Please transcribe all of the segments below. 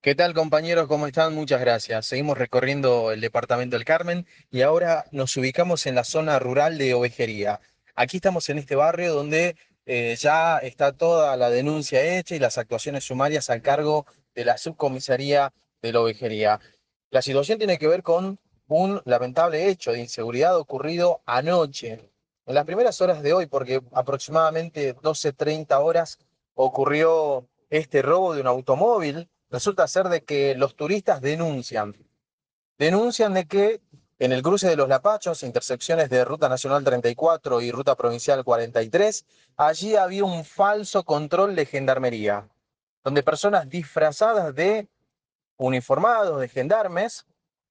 ¿Qué tal, compañeros? ¿Cómo están? Muchas gracias. Seguimos recorriendo el departamento del Carmen y ahora nos ubicamos en la zona rural de Ovejería. Aquí estamos en este barrio donde ya está toda la denuncia hecha y las actuaciones sumarias a cargo de la subcomisaría de la Ovejería. La situación tiene que ver con un lamentable hecho de inseguridad ocurrido anoche, en las primeras horas de hoy, porque aproximadamente 12:30 horas ocurrió este robo de un automóvil. Resulta ser de que los turistas denuncian de que en el cruce de los Lapachos, intersecciones de Ruta Nacional 34 y Ruta Provincial 43, allí había un falso control de gendarmería, donde personas disfrazadas de uniformados, de gendarmes,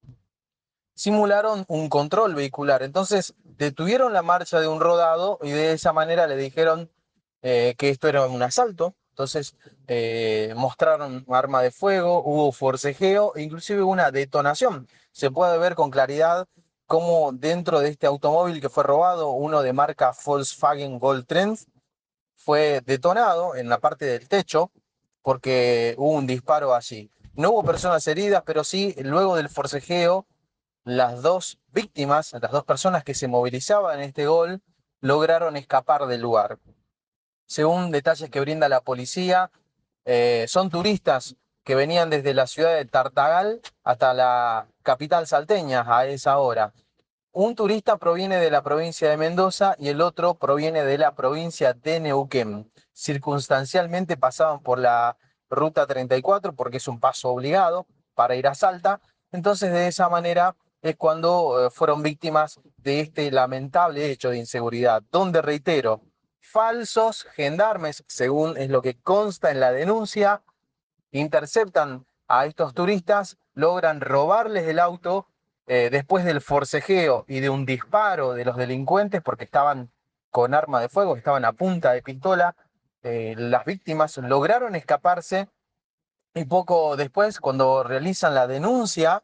simularon un control vehicular. Entonces detuvieron la marcha de un rodado y de esa manera le dijeron que esto era un asalto. Entonces mostraron arma de fuego, hubo forcejeo, e inclusive una detonación. Se puede ver con claridad cómo dentro de este automóvil que fue robado, uno de marca Volkswagen Gold Trend, fue detonado en la parte del techo porque hubo un disparo allí. No hubo personas heridas, pero sí, luego del forcejeo, las dos víctimas, las dos personas que se movilizaban en este gol, lograron escapar del lugar. Según detalles que brinda la policía, son turistas que venían desde la ciudad de Tartagal hasta la capital salteña a esa hora. Un turista proviene de la provincia de Mendoza y el otro proviene de la provincia de Neuquén. Circunstancialmente pasaban por la ruta 34 porque es un paso obligado para ir a Salta. Entonces, de esa manera es cuando fueron víctimas de este lamentable hecho de inseguridad, donde, reitero, falsos gendarmes, según es lo que consta en la denuncia, interceptan a estos turistas, logran robarles el auto después del forcejeo y de un disparo de los delincuentes, porque estaban con arma de fuego, estaban a punta de pistola. Las víctimas lograron escaparse y poco después, cuando realizan la denuncia,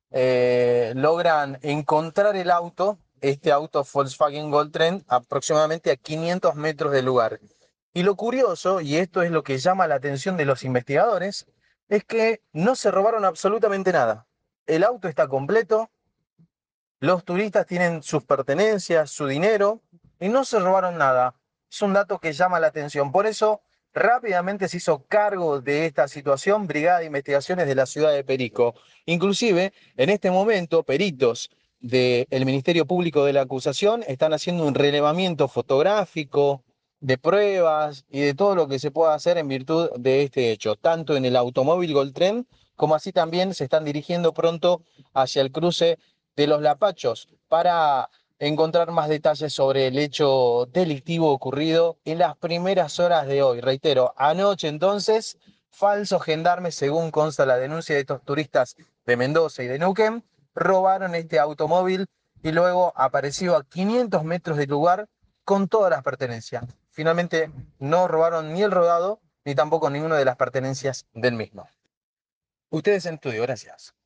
logran encontrar el auto, este auto Volkswagen Gold Trend, aproximadamente a 500 metros del lugar. Y lo curioso, y esto es lo que llama la atención de los investigadores, es que no se robaron absolutamente nada. El auto está completo, los turistas tienen sus pertenencias, su dinero, y no se robaron nada. Es un dato que llama la atención. Por eso, rápidamente se hizo cargo de esta situación Brigada de Investigaciones de la ciudad de Perico. Inclusive, en este momento, peritos del Ministerio Público de la Acusación están haciendo un relevamiento fotográfico de pruebas y de todo lo que se pueda hacer en virtud de este hecho, tanto en el automóvil Goldtrend como así también se están dirigiendo pronto hacia el cruce de los Lapachos para encontrar más detalles sobre el hecho delictivo ocurrido en las primeras horas de hoy. Reitero, anoche entonces, falsos gendarmes, según consta la denuncia de estos turistas de Mendoza y de Neuquén, robaron este automóvil y luego apareció a 500 metros del lugar con todas las pertenencias. Finalmente no robaron ni el rodado ni tampoco ninguna de las pertenencias del mismo. Ustedes en estudio, gracias.